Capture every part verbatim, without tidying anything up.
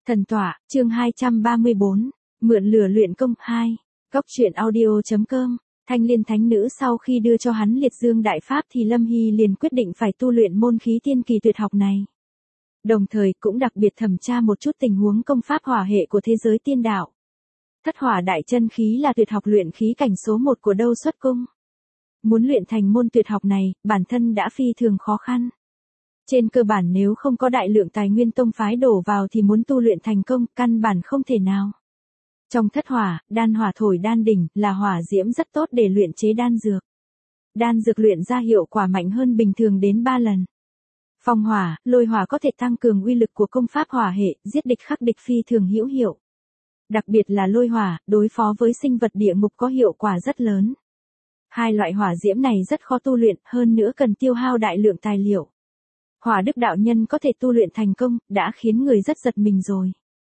Thần tọa, chương hai trăm ba mươi bốn, mượn lửa luyện công hai. Góc truyện audio.com. Thanh Liên thánh nữ sau khi đưa cho hắn liệt dương đại pháp thì Lâm Hy liền quyết định phải tu luyện môn khí tiên kỳ tuyệt học này. Đồng thời cũng đặc biệt thẩm tra một chút tình huống công pháp hỏa hệ của thế giới tiên đạo. Thất hỏa đại chân khí là tuyệt học luyện khí cảnh số một của Đâu Xuất Cung. Muốn luyện thành môn tuyệt học này, bản thân đã phi thường khó khăn. Trên cơ bản nếu không có đại lượng tài nguyên tông phái đổ vào thì muốn tu luyện thành công, căn bản không thể nào. Trong thất hỏa, đan hỏa thổi đan đỉnh là hỏa diễm rất tốt để luyện chế đan dược. Đan dược luyện ra hiệu quả mạnh hơn bình thường đến ba lần. Phong hỏa, lôi hỏa có thể tăng cường uy lực của công pháp hỏa hệ, giết địch khắc địch phi thường hữu hiệu. Đặc biệt là lôi hỏa, đối phó với sinh vật địa ngục có hiệu quả rất lớn. Hai loại hỏa diễm này rất khó tu luyện, hơn nữa cần tiêu hao đại lượng tài liệu. Hỏa đức đạo nhân có thể tu luyện thành công, đã khiến người rất giật mình rồi.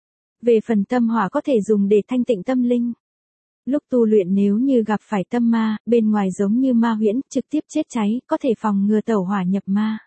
Về phần tâm hỏa có thể dùng để thanh tịnh tâm linh. Lúc tu luyện nếu như gặp phải tâm ma, bên ngoài giống như ma huyễn, trực tiếp chết cháy, có thể phòng ngừa tẩu hỏa nhập ma.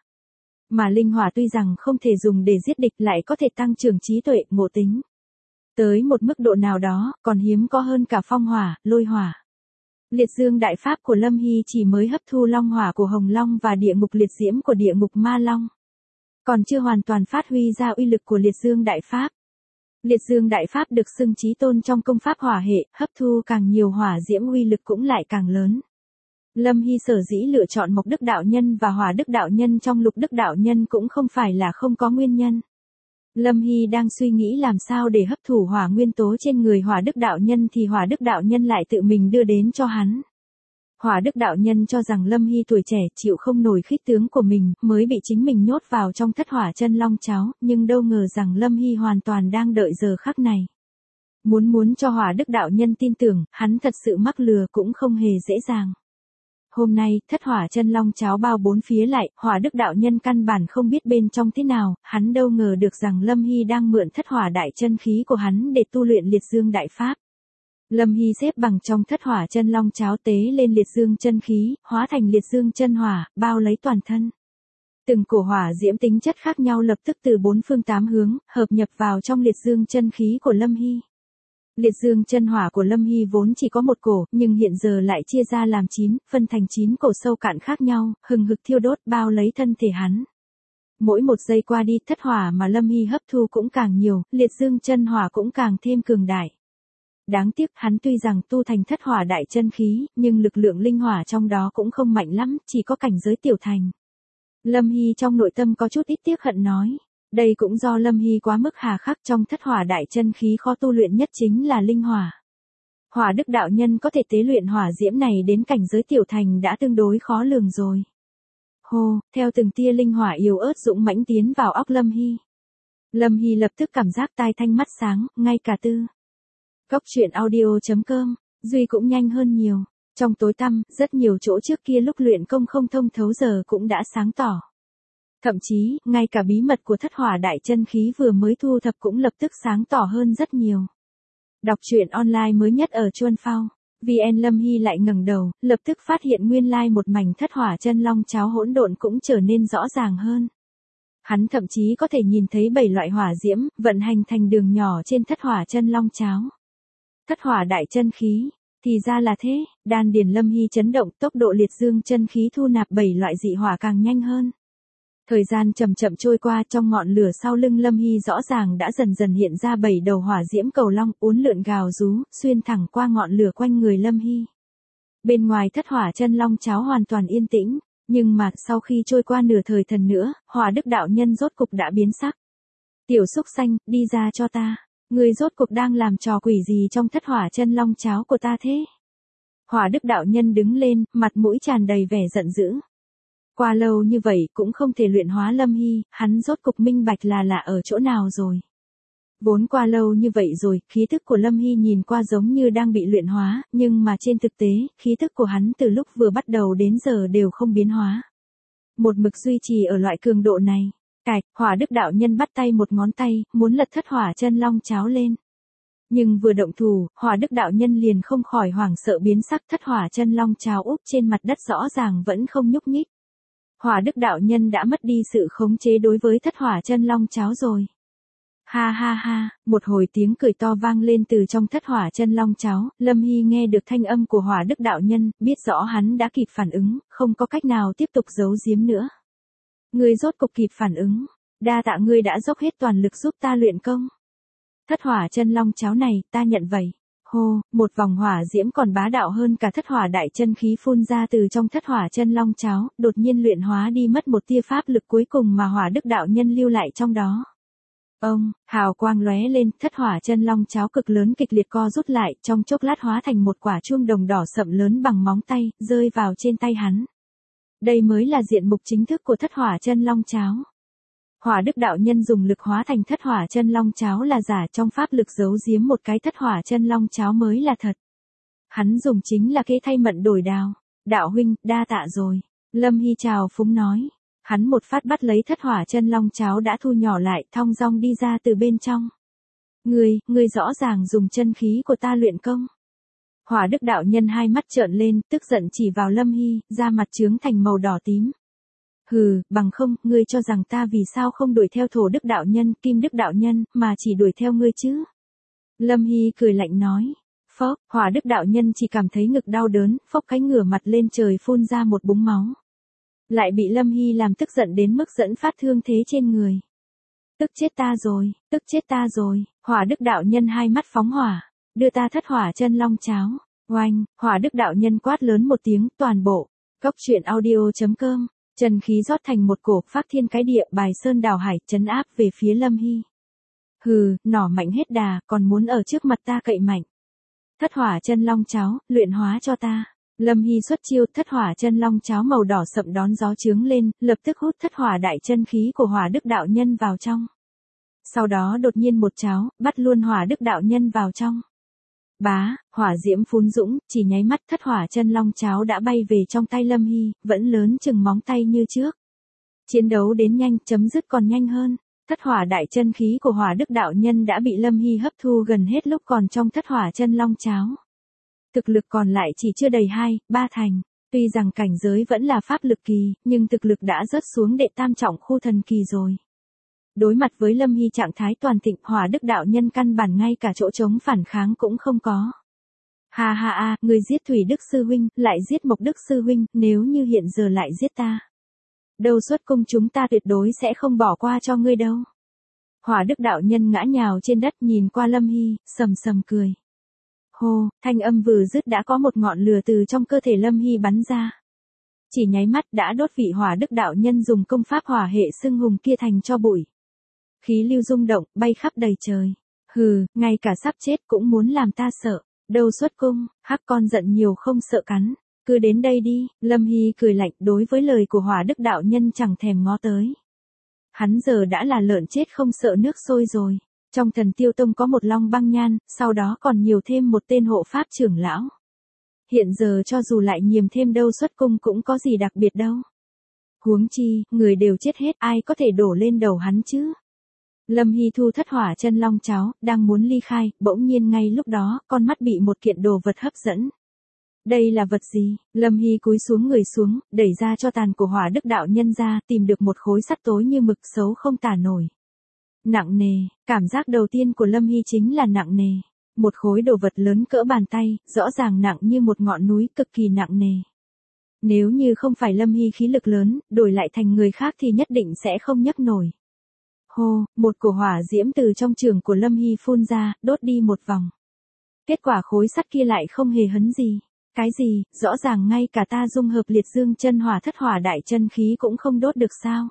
Mà linh hỏa tuy rằng không thể dùng để giết địch lại có thể tăng trưởng trí tuệ, ngộ tính. Tới một mức độ nào đó, còn hiếm có hơn cả phong hỏa, lôi hỏa. Liệt dương đại pháp của Lâm Hy chỉ mới hấp thu long hỏa của Hồng Long và địa ngục liệt diễm của địa ngục ma long. Còn chưa hoàn toàn phát huy ra uy lực của liệt dương đại pháp. Liệt dương đại pháp được xưng chí tôn trong công pháp hỏa hệ, hấp thu càng nhiều hỏa diễm uy lực cũng lại càng lớn. Lâm Hy sở dĩ lựa chọn Mộc Đức đạo nhân và Hỏa Đức đạo nhân trong Lục Đức đạo nhân cũng không phải là không có nguyên nhân. Lâm Hy đang suy nghĩ làm sao để hấp thụ hỏa nguyên tố trên người Hỏa Đức đạo nhân thì Hỏa Đức đạo nhân lại tự mình đưa đến cho hắn. Hỏa Đức đạo nhân cho rằng Lâm Hy tuổi trẻ chịu không nổi khích tướng của mình, mới bị chính mình nhốt vào trong thất hỏa chân long cháo, nhưng đâu ngờ rằng Lâm Hy hoàn toàn đang đợi giờ khắc này. Muốn muốn cho Hỏa Đức đạo nhân tin tưởng, hắn thật sự mắc lừa cũng không hề dễ dàng. Hôm nay, thất hỏa chân long cháo bao bốn phía lại, Hỏa Đức đạo nhân căn bản không biết bên trong thế nào, hắn đâu ngờ được rằng Lâm Hy đang mượn thất hỏa đại chân khí của hắn để tu luyện liệt dương đại pháp. Lâm Hy xếp bằng trong thất hỏa chân long cháo tế lên liệt dương chân khí, hóa thành liệt dương chân hỏa, bao lấy toàn thân. Từng cổ hỏa diễm tính chất khác nhau lập tức từ bốn phương tám hướng, hợp nhập vào trong liệt dương chân khí của Lâm Hy. Liệt dương chân hỏa của Lâm Hy vốn chỉ có một cổ, nhưng hiện giờ lại chia ra làm chín, phân thành chín cổ sâu cạn khác nhau, hừng hực thiêu đốt bao lấy thân thể hắn. Mỗi một giây qua đi, thất hỏa mà Lâm Hy hấp thu cũng càng nhiều, liệt dương chân hỏa cũng càng thêm cường đại. Đáng tiếc hắn tuy rằng tu thành thất hỏa đại chân khí, nhưng lực lượng linh hỏa trong đó cũng không mạnh lắm, chỉ có cảnh giới tiểu thành. Lâm Hy trong nội tâm có chút ít tiếc hận nói. Đây cũng do Lâm Hy quá mức hà khắc, trong thất hỏa đại chân khí khó tu luyện nhất chính là linh hỏa. Hỏa Đức đạo nhân có thể tế luyện hỏa diễm này đến cảnh giới tiểu thành đã tương đối khó lường rồi. Hô, theo từng tia linh hỏa yếu ớt dũng mãnh tiến vào óc Lâm Hy. Lâm Hy lập tức cảm giác tai thanh mắt sáng, ngay cả tư. Góc truyện audio.com, Duy cũng nhanh hơn nhiều. Trong tối tăm, rất nhiều chỗ trước kia lúc luyện công không thông thấu giờ cũng đã sáng tỏ. Thậm chí, ngay cả bí mật của thất hỏa đại chân khí vừa mới thu thập cũng lập tức sáng tỏ hơn rất nhiều. Đọc truyện online mới nhất ở Chuan Phao, vê en Lâm Hy lại ngẩng đầu, lập tức phát hiện nguyên lai một mảnh thất hỏa chân long cháo hỗn độn cũng trở nên rõ ràng hơn. Hắn thậm chí có thể nhìn thấy bảy loại hỏa diễm, vận hành thành đường nhỏ trên thất hỏa chân long cháo. Thất hỏa đại chân khí, thì ra là thế, đan điền Lâm Hy chấn động, tốc độ liệt dương chân khí thu nạp bảy loại dị hỏa càng nhanh hơn. Thời gian chậm chậm trôi qua, trong ngọn lửa sau lưng Lâm Hy rõ ràng đã dần dần hiện ra bảy đầu hỏa diễm cầu long, uốn lượn gào rú, xuyên thẳng qua ngọn lửa quanh người Lâm Hy. Bên ngoài thất hỏa chân long cháo hoàn toàn yên tĩnh, nhưng mà sau khi trôi qua nửa thời thần nữa, Hỏa Đức đạo nhân rốt cục đã biến sắc. Tiểu xúc xanh, đi ra cho ta. Ngươi rốt cục đang làm trò quỷ gì trong thất hỏa chân long cháo của ta thế? Hỏa Đức đạo nhân đứng lên, mặt mũi tràn đầy vẻ giận dữ. Qua lâu như vậy cũng không thể luyện hóa Lâm Hy, hắn rốt cục minh bạch là là ở chỗ nào rồi. Vốn qua lâu như vậy rồi, khí tức của Lâm Hy nhìn qua giống như đang bị luyện hóa, nhưng mà trên thực tế, khí tức của hắn từ lúc vừa bắt đầu đến giờ đều không biến hóa. Một mực duy trì ở loại cường độ này. Cạch, Hỏa Đức đạo nhân bắt tay một ngón tay, muốn lật thất hỏa chân long cháo lên. Nhưng vừa động thủ, Hỏa Đức đạo nhân liền không khỏi hoảng sợ biến sắc, thất hỏa chân long cháo úp trên mặt đất rõ ràng vẫn không nhúc nhích. Hỏa Đức đạo nhân đã mất đi sự khống chế đối với thất hỏa chân long cháo rồi. Ha ha ha, một hồi tiếng cười to vang lên từ trong thất hỏa chân long cháo, Lâm Hy nghe được thanh âm của Hỏa Đức đạo nhân, biết rõ hắn đã kịp phản ứng, không có cách nào tiếp tục giấu giếm nữa. Ngươi rốt cục kịp phản ứng, đa tạ ngươi đã dốc hết toàn lực giúp ta luyện công. Thất hỏa chân long cháo này, ta nhận vậy. Hô, một vòng hỏa diễm còn bá đạo hơn cả thất hỏa đại chân khí phun ra từ trong thất hỏa chân long cháo, đột nhiên luyện hóa đi mất một tia pháp lực cuối cùng mà Hỏa Đức đạo nhân lưu lại trong đó. Ông, hào quang lóe lên, thất hỏa chân long cháo cực lớn kịch liệt co rút lại, trong chốc lát hóa thành một quả chuông đồng đỏ sậm lớn bằng móng tay, rơi vào trên tay hắn. Đây mới là diện mục chính thức của thất hỏa chân long cháo. Hỏa Đức đạo nhân dùng lực hóa thành thất hỏa chân long cháo là giả, trong pháp lực giấu giếm một cái thất hỏa chân long cháo mới là thật. Hắn dùng chính là kế thay mận đổi đào. Đạo huynh, đa tạ rồi. Lâm Hy chào phúng nói. Hắn một phát bắt lấy thất hỏa chân long cháo đã thu nhỏ lại, thong dong đi ra từ bên trong. Ngươi, ngươi rõ ràng dùng chân khí của ta luyện công. Hỏa Đức đạo nhân hai mắt trợn lên, tức giận chỉ vào Lâm Hy, da mặt chướng thành màu đỏ tím. Hừ, bằng không, ngươi cho rằng ta vì sao không đuổi theo Thổ Đức đạo nhân, Kim Đức đạo nhân, mà chỉ đuổi theo ngươi chứ? Lâm Hy cười lạnh nói. Phốc, Hỏa Đức đạo nhân chỉ cảm thấy ngực đau đớn, phốc cái ngửa mặt lên trời phun ra một búng máu. Lại bị Lâm Hy làm tức giận đến mức dẫn phát thương thế trên người. Tức chết ta rồi, tức chết ta rồi, Hỏa Đức đạo nhân hai mắt phóng hỏa, đưa ta thất hỏa chân long cháo. Oanh, Hỏa Đức đạo nhân quát lớn một tiếng, toàn bộ. Cốc truyện audio chấm com. Chân khí rót thành một cổ, phác thiên cái địa, bài sơn đảo hải, trấn áp về phía Lâm Hy. Hừ, nỏ mạnh hết đà, còn muốn ở trước mặt ta cậy mạnh. Thất hỏa chân long cháo, luyện hóa cho ta. Lâm Hy xuất chiêu, thất hỏa chân long cháo màu đỏ sậm đón gió chướng lên, lập tức hút thất hỏa đại chân khí của Hỏa Đức đạo nhân vào trong. Sau đó đột nhiên một cháo, bắt luôn Hỏa Đức đạo nhân vào trong. Bá, hỏa diễm phun dũng, chỉ nháy mắt thất hỏa chân long cháo đã bay về trong tay Lâm Hy, vẫn lớn chừng móng tay như trước. Chiến đấu đến nhanh, chấm dứt còn nhanh hơn. Thất hỏa đại chân khí của Hỏa Đức đạo nhân đã bị Lâm Hy hấp thu gần hết lúc còn trong thất hỏa chân long cháo. Thực lực còn lại chỉ chưa đầy hai, ba thành. Tuy rằng cảnh giới vẫn là pháp lực kỳ, nhưng thực lực đã rớt xuống đệ tam trọng khu thần kỳ rồi. Đối mặt với Lâm Hy trạng thái toàn thịnh, Hỏa Đức đạo nhân căn bản ngay cả chỗ chống phản kháng cũng không có. Ha ha ha, người giết Thủy Đức sư huynh, lại giết Mộc Đức sư huynh, nếu như hiện giờ lại giết ta. Đâu xuất cung chúng ta tuyệt đối sẽ không bỏ qua cho ngươi đâu. Hỏa Đức đạo nhân ngã nhào trên đất nhìn qua Lâm Hy, sầm sầm cười. Hô, thanh âm vừa dứt đã có một ngọn lửa từ trong cơ thể Lâm Hy bắn ra. Chỉ nháy mắt đã đốt vị Hỏa Đức đạo nhân dùng công pháp hỏa hệ xưng hùng kia thành cho bụi. Khí lưu rung động, bay khắp đầy trời. Hừ, ngay cả sắp chết cũng muốn làm ta sợ. Đâu xuất cung, hắc con giận nhiều không sợ cắn. Cứ đến đây đi, Lâm Hy cười lạnh, đối với lời của Hỏa Đức đạo nhân chẳng thèm ngó tới. Hắn giờ đã là lợn chết không sợ nước sôi rồi. Trong Thần Tiêu Tông có một Long Băng Nhan, sau đó còn nhiều thêm một tên hộ pháp trưởng lão. Hiện giờ cho dù lại nhiều thêm đâu xuất cung cũng có gì đặc biệt đâu. Huống chi, người đều chết hết, ai có thể đổ lên đầu hắn chứ? Lâm Hy thu thất hỏa chân long cháo, đang muốn ly khai, bỗng nhiên ngay lúc đó, con mắt bị một kiện đồ vật hấp dẫn. Đây là vật gì? Lâm Hy cúi xuống người xuống, đẩy ra cho tàn của Hỏa Đức đạo nhân ra, tìm được một khối sắt tối như mực xấu không tả nổi. Nặng nề, cảm giác đầu tiên của Lâm Hy chính là nặng nề. Một khối đồ vật lớn cỡ bàn tay, rõ ràng nặng như một ngọn núi, cực kỳ nặng nề. Nếu như không phải Lâm Hy khí lực lớn, đổi lại thành người khác thì nhất định sẽ không nhấc nổi. Hô, một cổ hỏa diễm từ trong trường của Lâm Hy phun ra, đốt đi một vòng. Kết quả khối sắt kia lại không hề hấn gì. Cái gì, rõ ràng ngay cả ta dung hợp liệt dương chân hỏa thất hỏa đại chân khí cũng không đốt được sao?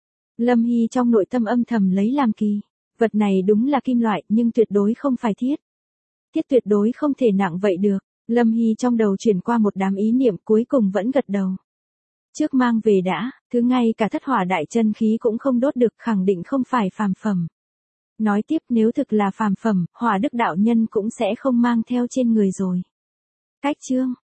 Lâm Hy trong nội tâm âm thầm lấy làm kỳ. Vật này đúng là kim loại, nhưng tuyệt đối không phải thiết. Thiết tuyệt đối không thể nặng vậy được. Lâm Hy trong đầu chuyển qua một đám ý niệm, cuối cùng vẫn gật đầu. Trước mang về đã, thứ ngay cả thất hỏa đại chân khí cũng không đốt được, khẳng định không phải phàm phẩm. Nói tiếp, nếu thực là phàm phẩm, Hỏa Đức đạo nhân cũng sẽ không mang theo trên người rồi. Cách chương